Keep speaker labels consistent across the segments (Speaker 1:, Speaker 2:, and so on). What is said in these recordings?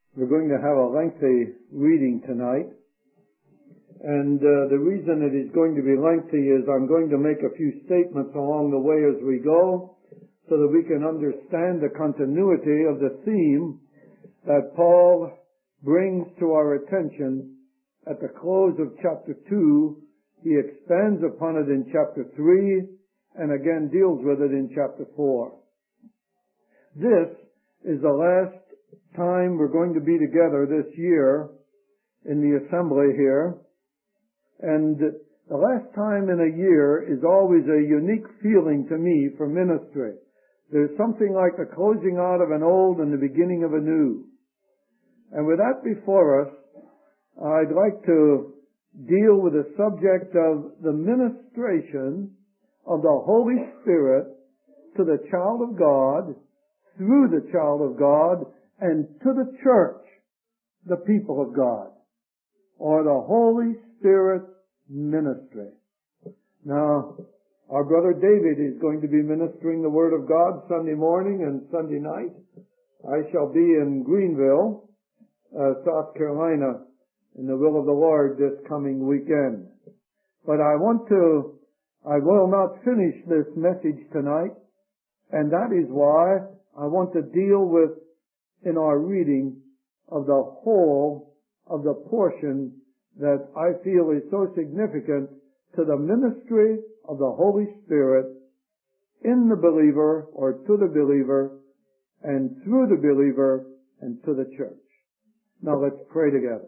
Speaker 1: We're going to have a lengthy reading tonight. And the reason it is going to be lengthy is I'm going to make a few statements along the way as we go so that we can understand the continuity of the theme that Paul brings to our attention at the close of chapter 2. He expands upon it in chapter 3 and again deals with it in chapter 4. This is the last time we're going to be together this year in the assembly here. And the last time in a year is always a unique feeling to me for ministry. There's something like the closing out of an old and the beginning of a new. And with that before us, I'd like to deal with the subject of the ministration of the Holy Spirit to the child of God, through the child of God, and to the church, the people of God, or the Holy Spirit ministry. Now, our brother David is going to be ministering the Word of God Sunday morning and Sunday night. I shall be in Greenville, South Carolina, in the will of the Lord this coming weekend. But I will not finish this message tonight, and that is why I want to deal with, in our reading, of the whole of the portion that I feel is so significant to the ministry of the Holy Spirit in the believer, or to the believer, and through the believer, and to the church. Now let's pray together.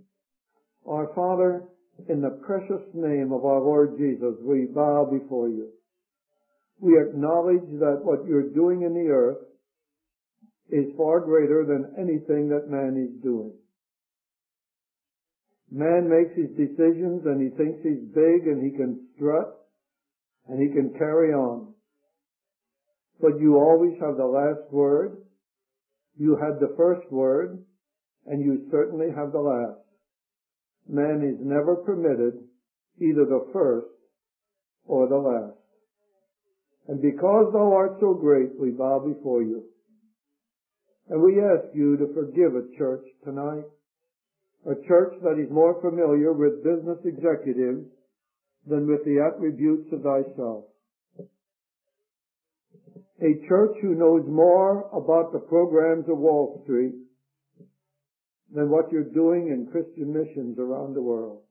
Speaker 1: Our Father, in the precious name of our Lord Jesus, we bow before you. We acknowledge that what you're doing in the earth is far greater than anything that man is doing. Man makes his decisions and he thinks he's big and he can strut and he can carry on. But you always have the last word. You had the first word, and you certainly have the last. Man is never permitted either the first or the last. And because thou art so great, we bow before you. And we ask you to forgive a church tonight, a church that is more familiar with business executives than with the attributes of thyself. A church who knows more about the programs of Wall Street than what you're doing in Christian missions around the world.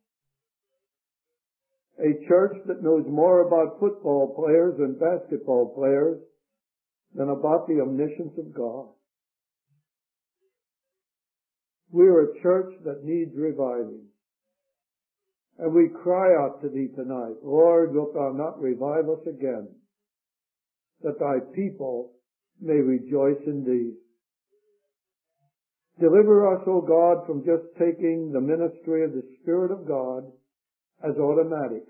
Speaker 1: A church that knows more about football players and basketball players than about the omniscience of God. We're a church that needs reviving. And we cry out to thee tonight, Lord, wilt thou not revive us again, that thy people may rejoice in thee. Deliver us, O God, from just taking the ministry of the Spirit of God as automatic,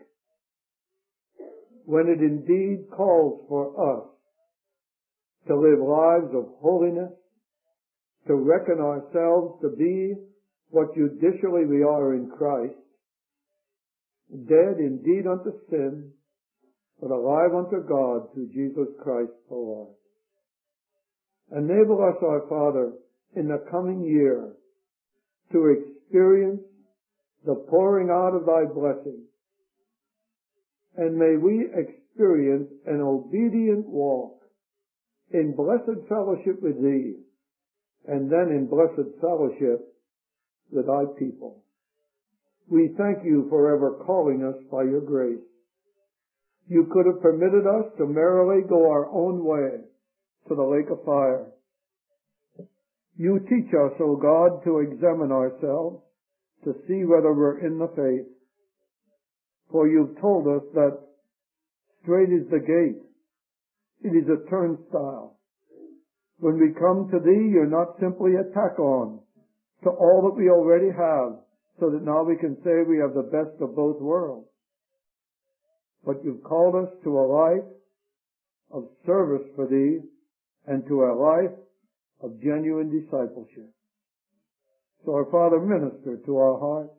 Speaker 1: when it indeed calls for us to live lives of holiness, to reckon ourselves to be what judicially we are in Christ, dead indeed unto sin, but alive unto God through Jesus Christ the Lord. Enable us, our Father, in the coming year to experience the pouring out of thy blessing. And may we experience an obedient walk in blessed fellowship with thee, and then in blessed fellowship with thy people. We thank you for ever calling us by your grace. You could have permitted us to merrily go our own way to the lake of fire. You teach us, O God, to examine ourselves, to see whether we're in the faith. For you've told us that straight is the gate. It is a turnstile. When we come to thee, you're not simply a tack-on to all that we already have, so that now we can say we have the best of both worlds. But you've called us to a life of service for thee and to a life of genuine discipleship. So our Father, minister to our hearts.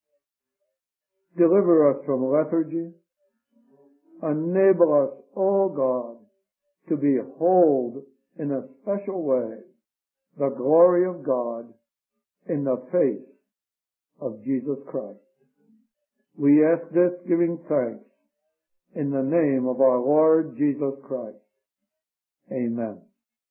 Speaker 1: Deliver us from lethargy. Enable us, O God, to behold in a special way the glory of God in the face of Jesus Christ. We ask this giving thanks in the name of our Lord Jesus Christ. Amen.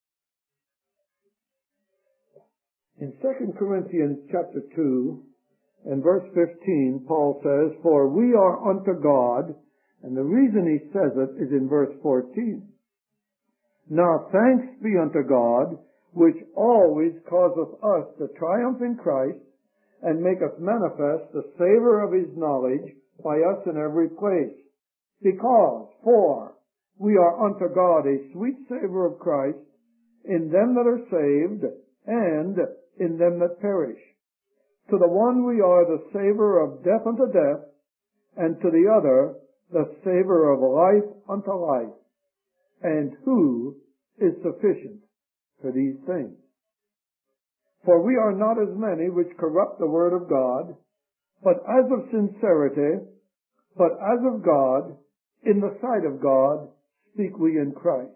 Speaker 1: In 2 Corinthians chapter 2 and verse 15, Paul says, "For we are unto God," and the reason he says it is in verse 14. "Now thanks be unto God, which always causeth us to triumph in Christ, and maketh manifest the savor of his knowledge by us in every place. For we are unto God a sweet savor of Christ in them that are saved, and in them that perish. To the one we are the savor of death unto death, and to the other the savor of life unto life. And who is sufficient for these things? For we are not as many which corrupt the word of God, but as of sincerity, but as of God, in the sight of God, speak we in Christ."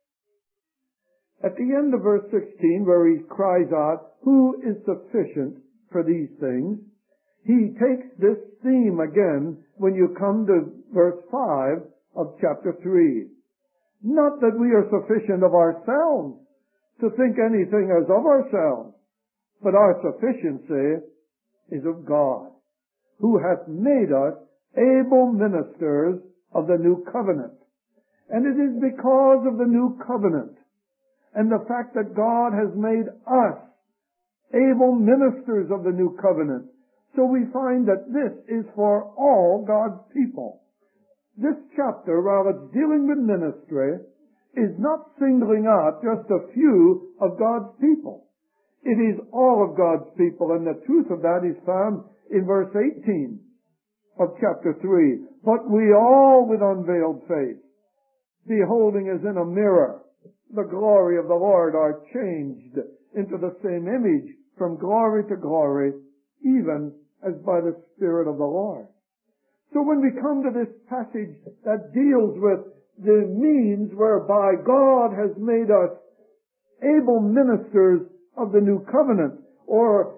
Speaker 1: At the end of verse 16, where he cries out, "Who is sufficient for these things?" he takes this theme again when you come to verse 5 of chapter 3. Not that we are sufficient of ourselves to think anything as of ourselves, but our sufficiency is of God, who hath made us able ministers of the new covenant. And it is because of the new covenant and the fact that God has made us able ministers of the new covenant. So we find that this is for all God's people. This chapter, while it's dealing with ministry, is not singling out just a few of God's people. It is all of God's people, and the truth of that is found in verse 18 of chapter 3. "But we all with unveiled face, beholding as in a mirror the glory of the Lord, are changed into the same image from glory to glory, even as by the Spirit of the Lord." So when we come to this passage that deals with the means whereby God has made us able ministers of the new covenant, or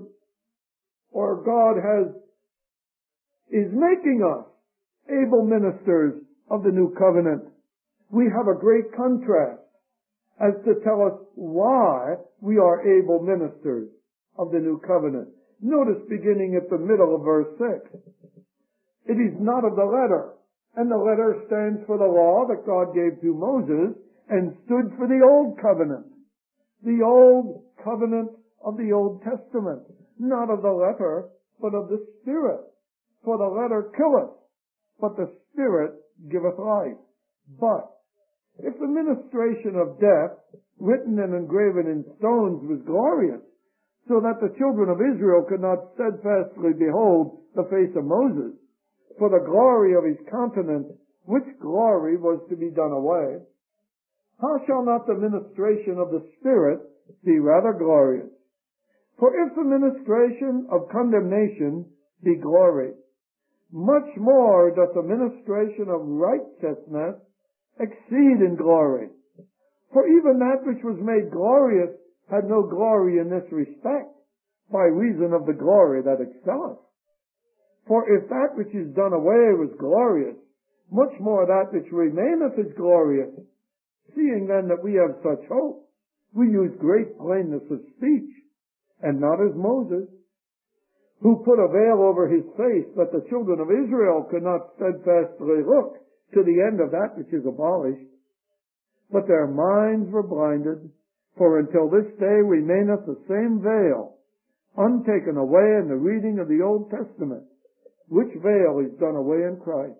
Speaker 1: God is making us able ministers of the new covenant, we have a great contrast as to tell us why we are able ministers of the new covenant. Notice beginning at the middle of verse 6. "It is not of the letter," and the letter stands for the law that God gave to Moses and stood for the old covenant. The old covenant of the Old Testament. Not of the letter, but of the Spirit. "For the letter killeth, but the Spirit giveth life." But if the ministration of death, written and engraven in stones, was glorious, so that the children of Israel could not steadfastly behold the face of Moses, for the glory of his countenance, which glory was to be done away, how shall not the ministration of the Spirit be rather glorious? For if the ministration of condemnation be glory, much more doth the ministration of righteousness exceed in glory. For even that which was made glorious had no glory in this respect, by reason of the glory that excelleth. For if that which is done away was glorious, much more that which remaineth is glorious. Seeing then that we have such hope, we use great plainness of speech, and not as Moses, who put a veil over his face, that the children of Israel could not steadfastly look to the end of that which is abolished. But their minds were blinded, for until this day remaineth the same veil, untaken away in the reading of the Old Testament, which veil is done away in Christ.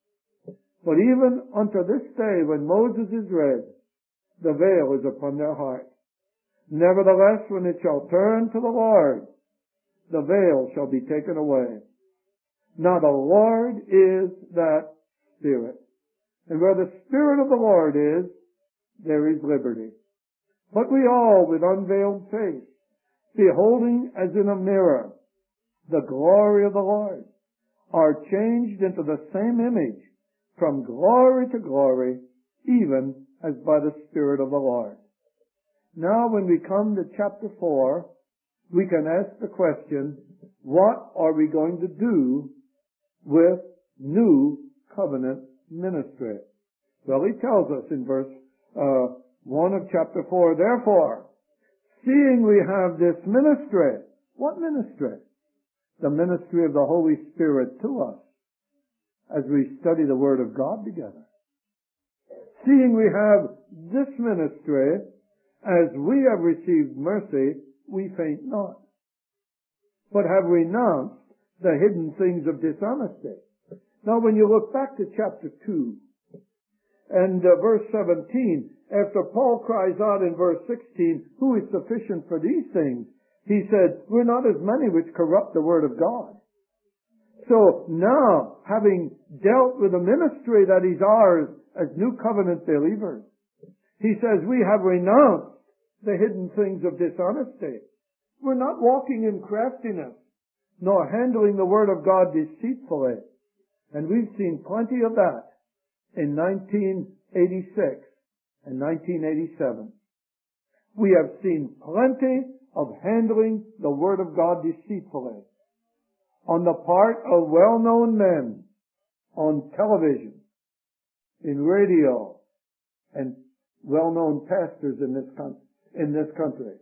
Speaker 1: But even unto this day, when Moses is read, the veil is upon their heart. Nevertheless, when it shall turn to the Lord, the veil shall be taken away. Now the Lord is that Spirit. And where the Spirit of the Lord is, there is liberty. But we all, with unveiled face, beholding as in a mirror the glory of the Lord, are changed into the same image from glory to glory, even as by the Spirit of the Lord. Now when we come to chapter 4, we can ask the question, what are we going to do with new covenant ministry? Well, he tells us in verse 1 of chapter 4, therefore, seeing we have this ministry. What ministry? The ministry of the Holy Spirit to us as we study the Word of God together. Seeing we have this ministry, as we have received mercy, we faint not, but have renounced the hidden things of dishonesty. Now when you look back to chapter 2 and verse 17, after Paul cries out in verse 16, who is sufficient for these things? He said, we're not as many which corrupt the Word of God. So now, having dealt with the ministry that is ours as New Covenant believers, he says we have renounced the hidden things of dishonesty. We're not walking in craftiness, nor handling the Word of God deceitfully. And we've seen plenty of that in 1986 and 1987. We have seen plenty of handling the Word of God deceitfully on the part of well-known men on television, in radio, and well-known pastors in this country.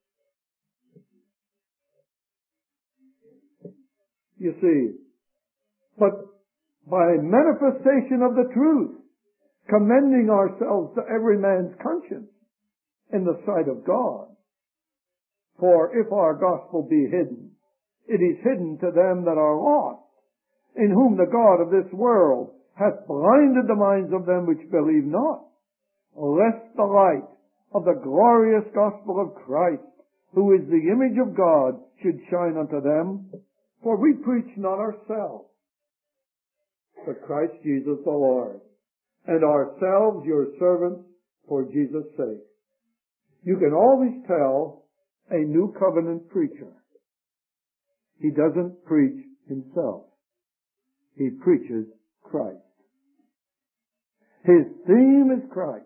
Speaker 1: You see, but by manifestation of the truth, commending ourselves to every man's conscience in the sight of God. For if our gospel be hidden, it is hidden to them that are lost, in whom the God of this world hath blinded the minds of them which believe not, lest the light of the glorious gospel of Christ, who is the image of God, should shine unto them. For we preach not ourselves, but Christ Jesus the Lord, and ourselves your servants for Jesus' sake. You can always tell a New Covenant preacher. He doesn't preach himself. He preaches Christ. His theme is Christ.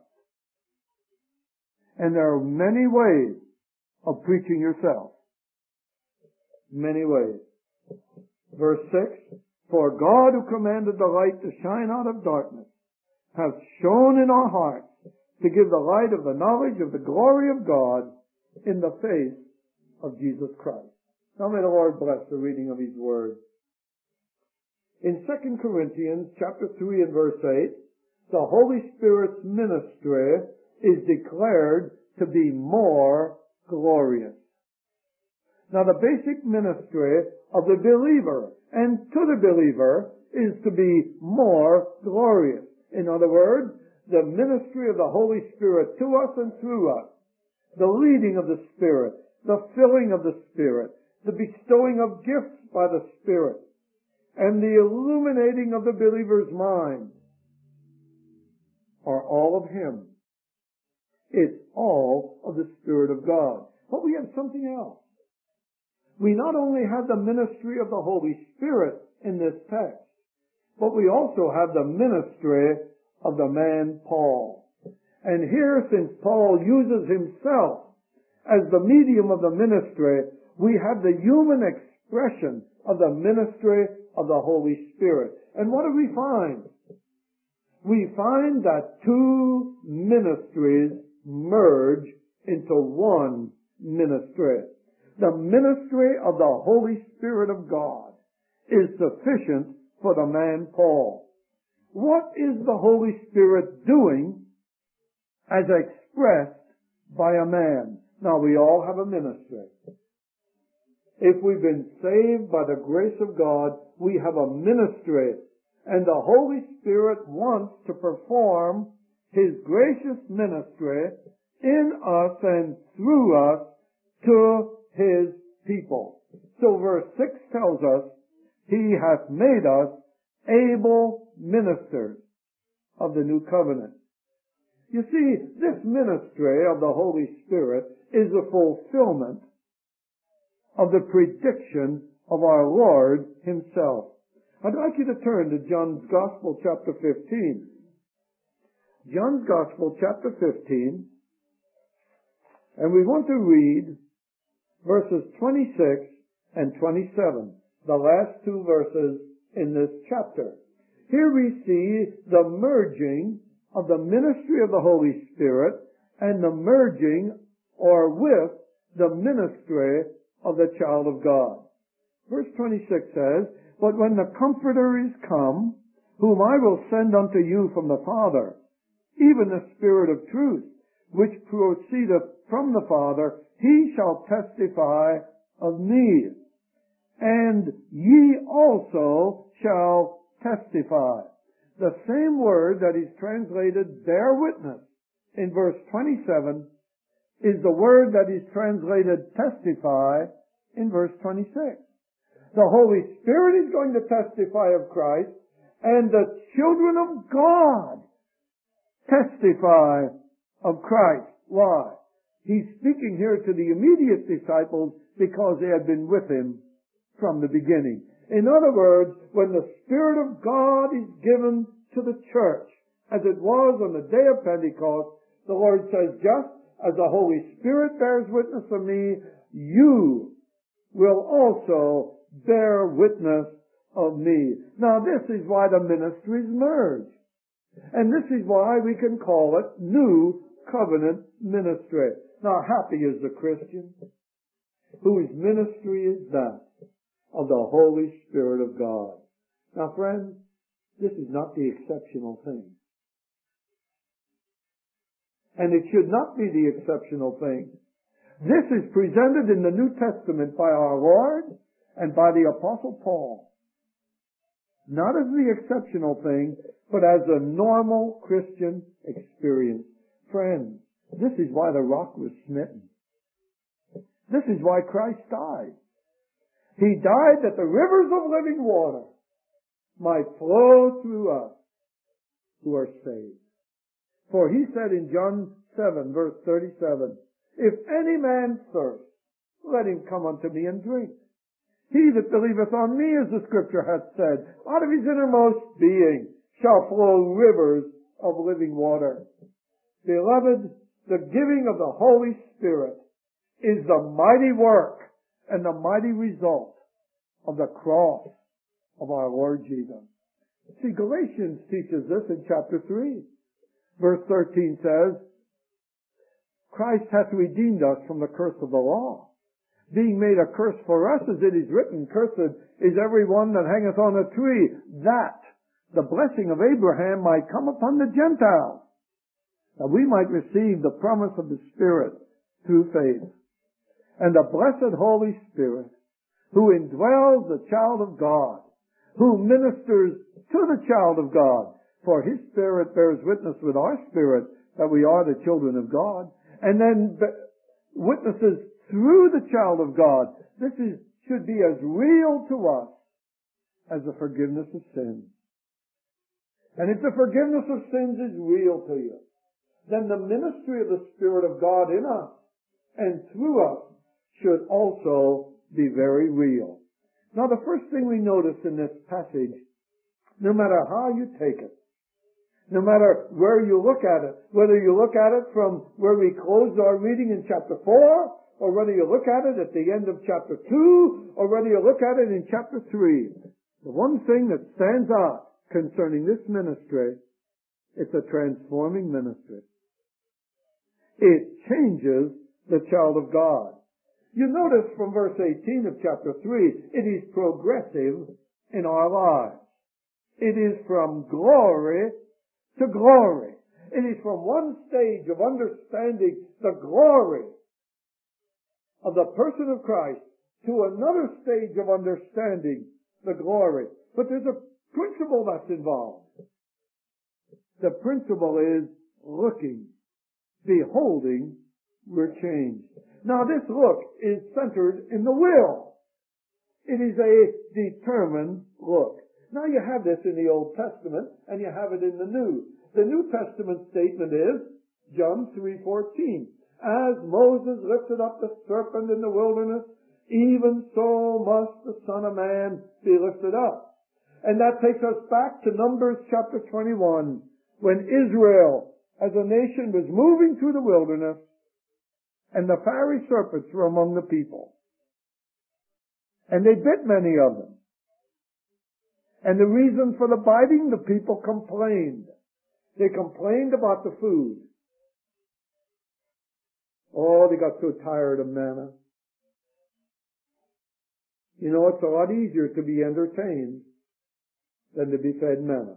Speaker 1: And there are many ways of preaching yourself. Many ways. Verse 6, for God who commanded the light to shine out of darkness hath shone in our hearts to give the light of the knowledge of the glory of God in the face of Jesus Christ. Now may the Lord bless the reading of His Word. In 2 Corinthians chapter 3 and verse 8, the Holy Spirit's ministry is declared to be more glorious. Now the basic ministry of the believer and to the believer is to be more glorious. In other words, the ministry of the Holy Spirit to us and through us, the leading of the Spirit, the filling of the Spirit, the bestowing of gifts by the Spirit, and the illuminating of the believer's mind are all of Him. It's all of the Spirit of God. But we have something else. We not only have the ministry of the Holy Spirit in this text, but we also have the ministry of the man Paul. And here, since Paul uses himself as the medium of the ministry, we have the human expression of the ministry of the Holy Spirit. And what do we find? We find that two ministries merge into one ministry. The ministry of the Holy Spirit of God is sufficient for the man Paul. What is the Holy Spirit doing as expressed by a man? Now, we all have a ministry. If we've been saved by the grace of God, we have a ministry. And the Holy Spirit wants to perform His gracious ministry in us and through us to His people. So verse 6 tells us, He hath made us able ministers of the new covenant. You see, this ministry of the Holy Spirit is a fulfillment of the prediction of our Lord Himself. I'd like you to turn to John's Gospel, chapter 15. John's Gospel, chapter 15, and we want to read verses 26 and 27, the last two verses in this chapter. Here we see the merging of the ministry of the Holy Spirit and the merging or with the ministry of the child of God. Verse 26 says, "But when the Comforter is come, whom I will send unto you from the Father, even the Spirit of truth, which proceedeth from the Father, he shall testify of me. And ye also shall testify." The same word that is translated bear witness in verse 27 is the word that is translated testify in verse 26. The Holy Spirit is going to testify of Christ, and the children of God testify of Christ. Why? He's speaking here to the immediate disciples because they had been with him from the beginning. In other words, when the Spirit of God is given to the church, as it was on the day of Pentecost, the Lord says, just as the Holy Spirit bears witness of me, you will also bear witness of me. Now this is why the ministries merge. And this is why we can call it New Covenant ministry. Now happy is the Christian whose ministry is that of the Holy Spirit of God. Now friends, this is not the exceptional thing. And it should not be the exceptional thing. This is presented in the New Testament by our Lord and by the Apostle Paul. Not as the exceptional thing, but as a normal Christian experience. Friends, this is why the rock was smitten. This is why Christ died. He died that the rivers of living water might flow through us who are saved. For he said in John 7, verse 37, "If any man thirst, let him come unto me and drink. He that believeth on me, as the Scripture hath said, out of his innermost being shall flow rivers of living water." Beloved, the giving of the Holy Spirit is the mighty work and the mighty result of the cross of our Lord Jesus. See, Galatians teaches this in chapter 3. Verse 13 says, "Christ hath redeemed us from the curse of the law, being made a curse for us, as it is written, Cursed is every one that hangeth on a tree, that the blessing of Abraham might come upon the Gentiles, that we might receive the promise of the Spirit through faith. And the blessed Holy Spirit, who indwells the child of God, who ministers to the child of God, for his Spirit bears witness with our spirit that we are the children of God, and then witnesses through the child of God." This should be as real to us as the forgiveness of sins. And if the forgiveness of sins is real to you, then the ministry of the Spirit of God in us and through us should also be very real. Now the first thing we notice in this passage, no matter how you take it, no matter where you look at it, whether you look at it from where we closed our reading in chapter 4, or whether you look at it at the end of chapter 2, or whether you look at it in chapter 3, the one thing that stands out concerning this ministry, it's a transforming ministry. It changes the child of God. You notice from verse 18 of chapter 3, it is progressive in our lives. It is from glory to glory. It is from one stage of understanding the glory of the person of Christ to another stage of understanding the glory. But there's a principle that's involved. The principle is looking, beholding, we're changed. Now this look is centered in the will. It is a determined look. Now you have this in the Old Testament and you have it in the New. The New Testament statement is John 3:14. "As Moses lifted up the serpent in the wilderness, even so must the Son of Man be lifted up." And that takes us back to Numbers chapter 21, when Israel as a nation was moving through the wilderness, and the fiery serpents were among the people. And they bit many of them. And the reason for the biting, the people complained. They complained about the food. Oh, they got so tired of manna. You know, it's a lot easier to be entertained than to be fed manna.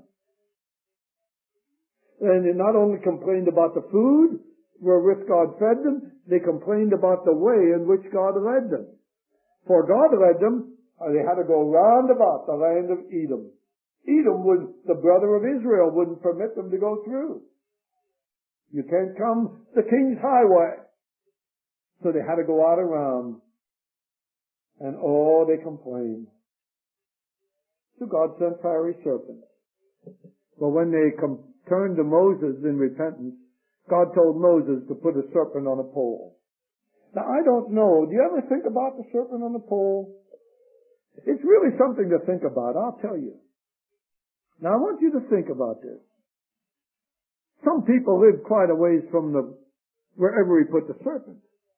Speaker 1: And they not only complained about the food wherewith God fed them, they complained about the way in which God led them. For God led them, they had to go round about the land of Edom. Edom was the brother of Israel, wouldn't permit them to go through. You can't come the king's highway. So they had to go out around. And oh, they complained. So God sent fiery serpents. But when they turned to Moses in repentance, God told Moses to put a serpent on a pole. Now I don't know, do you ever think about the serpent on the pole? It's really something to think about, I'll tell you. Now I want you to think about this. Some people lived quite a ways from wherever he put the serpent.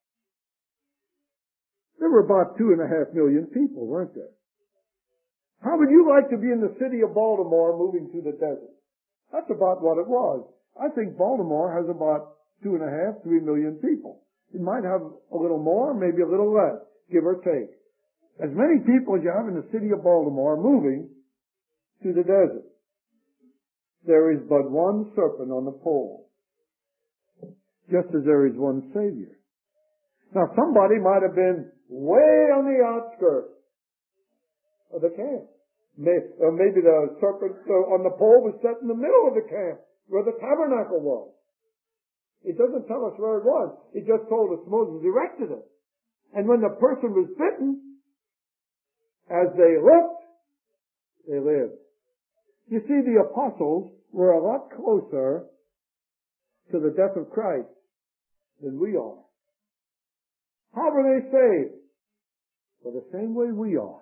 Speaker 1: There were about 2.5 million people, weren't there? How would you like to be in the city of Baltimore moving through the desert? That's about what it was. I think Baltimore has about 2.5, 3 million people. It might have a little more, maybe a little less, give or take. As many people as you have in the city of Baltimore moving to the desert. There is but one serpent on the pole, just as there is one Savior. Now somebody might have been way on the outskirts of the camp. Or maybe the serpent on the pole was set in the middle of the camp, where the tabernacle was. It doesn't tell us where it was. It just told us Moses erected it. And when the person was bitten, as they looked, they lived. You see, the apostles were a lot closer to the death of Christ than we are. How were they saved? Well, the same way we are.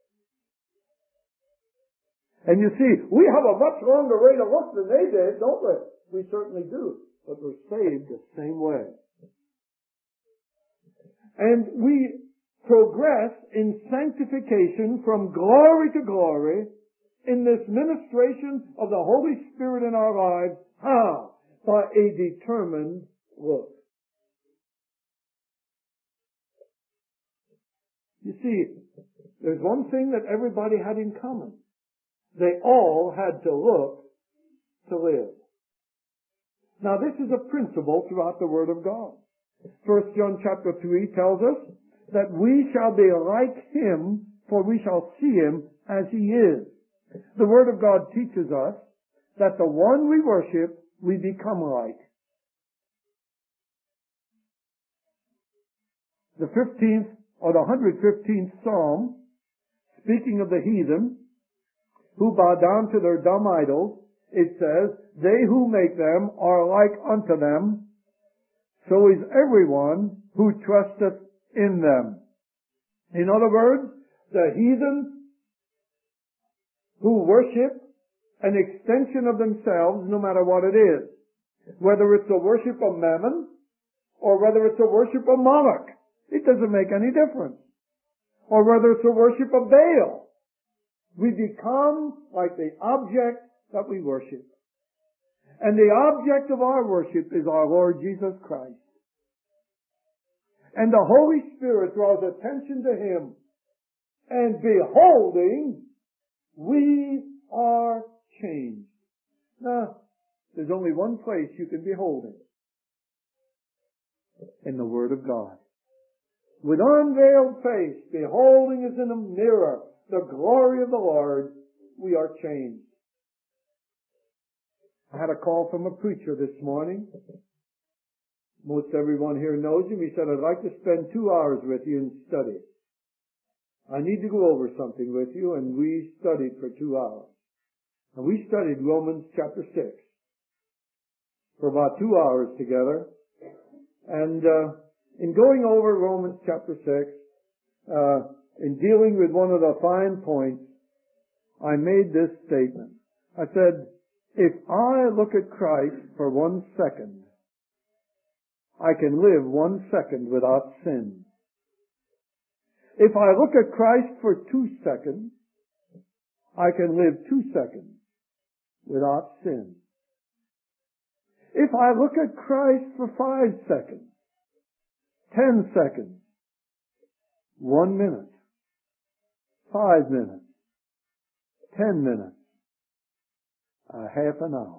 Speaker 1: And you see, we have a much longer way to look than they did, don't we? We certainly do. But we're saved the same way. And we progress in sanctification from glory to glory in this ministration of the Holy Spirit in our lives. How? By a determined look. You see, there's one thing that everybody had in common. They all had to look to live. Now this is a principle throughout the Word of God. 1 John chapter 3 tells us that we shall be like Him, for we shall see Him as He is. The Word of God teaches us that the one we worship, we become like. The 15th or the 115th Psalm, speaking of the heathen, who bow down to their dumb idols, it says, they who make them are like unto them, so is everyone who trusteth in them. In other words, the heathen who worship an extension of themselves, no matter what it is, whether it's a worship of Mammon or whether it's a worship of Moloch, it doesn't make any difference. Or whether it's a worship of Baal, we become like the object that we worship. And the object of our worship is our Lord Jesus Christ. And the Holy Spirit draws attention to Him. And beholding, we are changed. Now, there's only one place you can behold Him. In the Word of God. With unveiled face, beholding as in a mirror the glory of the Lord, we are changed. I had a call from a preacher this morning. Most everyone here knows him. He said, I'd like to spend 2 hours with you and study. I need to go over something with you, and we studied for 2 hours. And we studied Romans chapter 6 for about 2 hours together. And in going over Romans chapter 6, in dealing with one of the fine points, I made this statement. I said, if I look at Christ for 1 second, I can live 1 second without sin. If I look at Christ for 2 seconds, I can live 2 seconds without sin. If I look at Christ for 5 seconds, 10 seconds, 1 minute, 5 minutes, 10 minutes, a half an hour,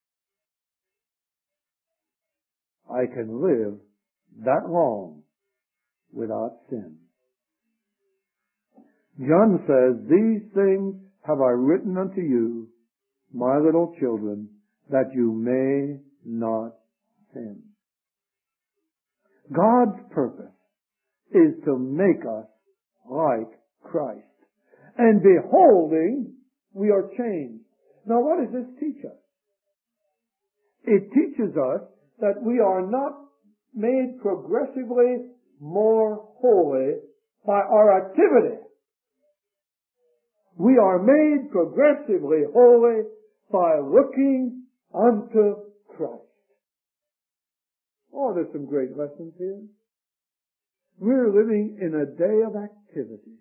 Speaker 1: I can live that long without sin. John says, "These things have I written unto you, my little children, that you may not sin." God's purpose is to make us like Christ. And beholding, we are changed. Now what does this teach us? It teaches us that we are not made progressively more holy by our activity. We are made progressively holy by looking unto Christ. Oh, there's some great lessons here. We're living in a day of activity.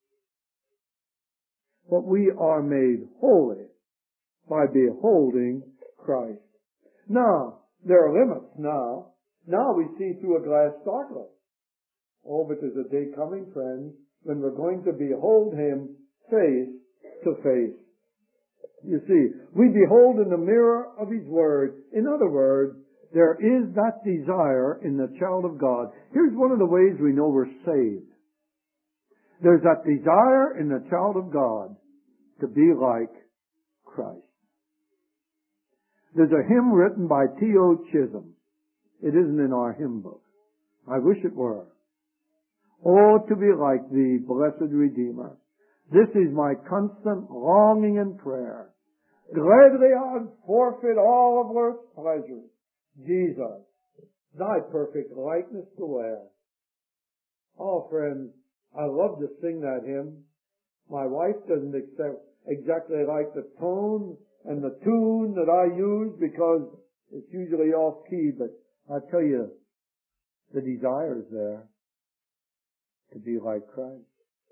Speaker 1: But we are made holy by beholding Christ. Now, there are limits now. Now we see through a glass darkly. Oh, but there's a day coming, friends, when we're going to behold Him face to face. You see, we behold in the mirror of His Word. In other words, there is that desire in the child of God. Here's one of the ways we know we're saved. There's that desire in the child of God to be like Christ. There's a hymn written by T.O. Chisholm. It isn't in our hymn book. I wish it were. Oh, to be like Thee, blessed Redeemer. This is my constant longing and prayer. Gladly I'd forfeit all of earth's pleasures. Jesus, Thy perfect likeness to wear. Oh, friends, I love to sing that hymn. My wife doesn't exactly like the tone and the tune that I use because it's usually off key, but I tell you, the desire is there to be like Christ.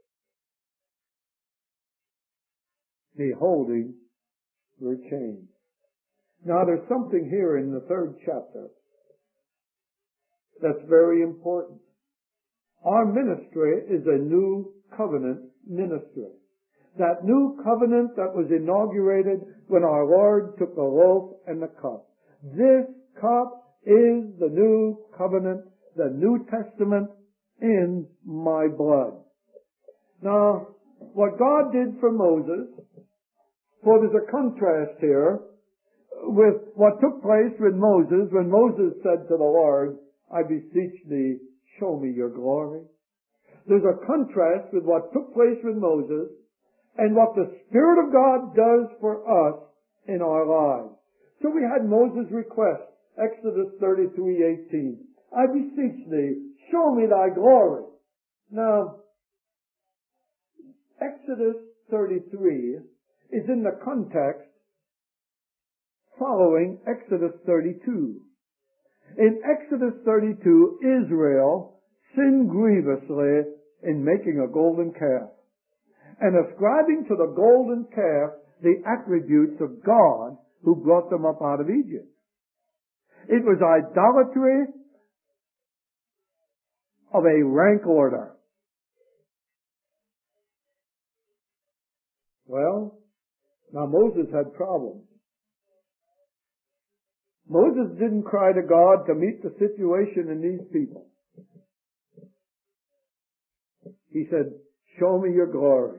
Speaker 1: Beholding, we're changed. Now there's something here in the 3rd chapter that's very important. Our ministry is a new covenant ministry. That new covenant that was inaugurated when our Lord took the loaf and the cup. This cup is the new covenant, the New Testament in my blood. Now, what God did for Moses, for there's a contrast here with what took place with Moses when Moses said to the Lord, I beseech Thee, show me your glory. There's a contrast with what took place with Moses and what the Spirit of God does for us in our lives. So we had Moses' request, Exodus 33:18. I beseech Thee, show me Thy glory. Now, Exodus 33 is in the context following Exodus 32. In Exodus 32, Israel sinned grievously in making a golden calf and ascribing to the golden calf the attributes of God who brought them up out of Egypt. It was idolatry of a rank order. Well, now Moses had problems. Moses didn't cry to God to meet the situation in these people. He said, show me your glory.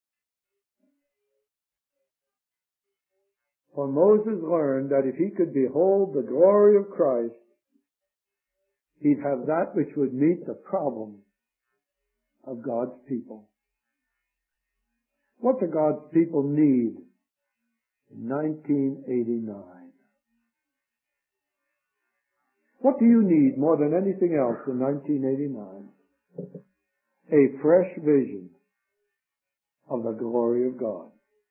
Speaker 1: For Moses learned that if he could behold the glory of Christ, he'd have that which would meet the problem of God's people. What do God's people need in 1989? What do you need more than anything else in 1989? A fresh vision of the glory of God.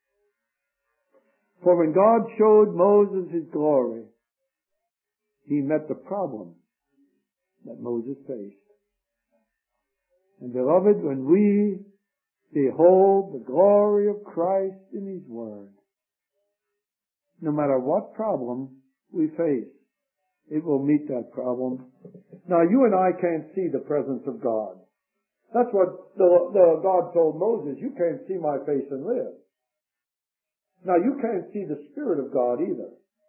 Speaker 1: For when God showed Moses His glory, He met the problem that Moses faced. And beloved, when we behold the glory of Christ in His Word, no matter what problem we face, it will meet that problem. Now, you and I can't see the presence of God. That's what God told Moses. You can't see my face and live. Now, you can't see the Spirit of God either.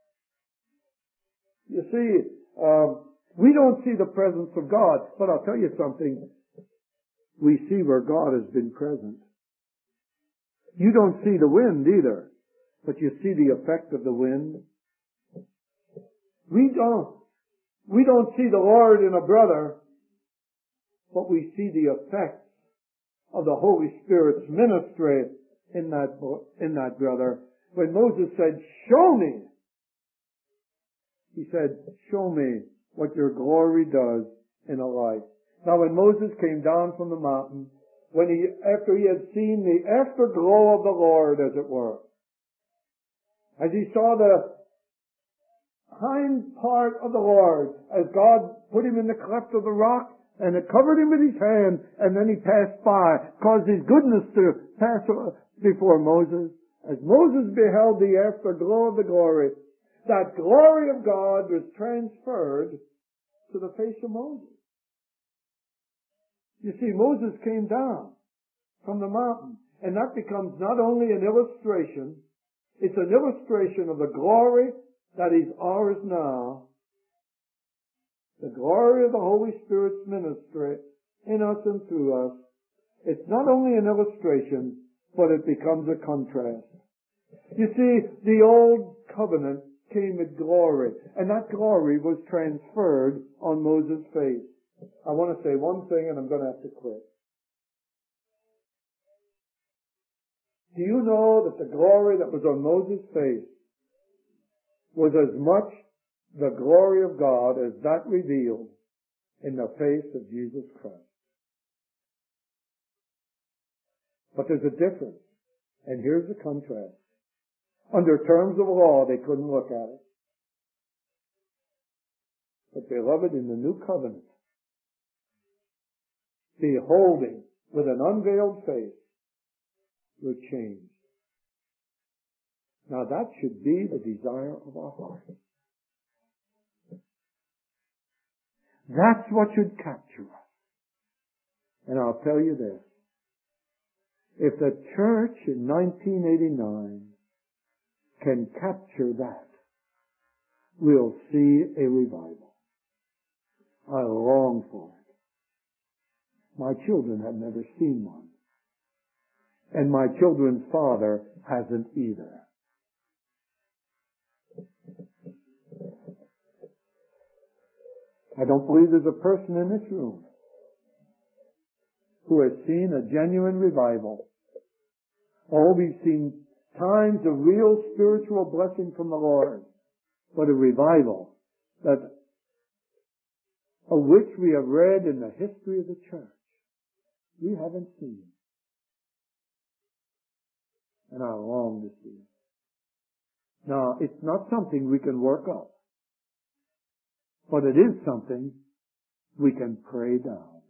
Speaker 1: You see, we don't see the presence of God, but I'll tell you something. We see where God has been present. You don't see the wind either, but you see the effect of the wind. We don't see the Lord in a brother, but we see the effect of the Holy Spirit's ministry in that brother. When Moses said, "Show me," he said, "Show me what your glory does in a life." Now, when Moses came down from the mountain, after he had seen the afterglow of the Lord, as it were, as he saw the hind part of the Lord, as God put him in the cleft of the rock, and it covered him with His hand, and then He passed by, caused His goodness to pass before Moses. As Moses beheld the afterglow of the glory, that glory of God was transferred to the face of Moses. You see, Moses came down from the mountain, and that becomes not only an illustration, it's an illustration of the glory that is ours now, the glory of the Holy Spirit's ministry in us and through us. It's not only an illustration, but it becomes a contrast. You see, the old covenant came with glory, and that glory was transferred on Moses' face. I want to say one thing, and I'm going to have to quit. Do you know that the glory that was on Moses' face was as much the glory of God as that revealed in the face of Jesus Christ? But there's a difference, and here's the contrast. Under terms of law, they couldn't look at it. But beloved, in the new covenant, beholding with an unveiled face, we're changed. Now that should be the desire of our heart. That's what should capture us. And I'll tell you this. If the church in 1989 can capture that, we'll see a revival. I long for it. My children have never seen one. And my children's father hasn't either. I don't believe there's a person in this room who has seen a genuine revival. Oh, we've seen times of real spiritual blessing from the Lord, but a revival of which we have read in the history of the church, we haven't seen. And I long to see it. Now, it's not something we can work up, but it is something we can pray down.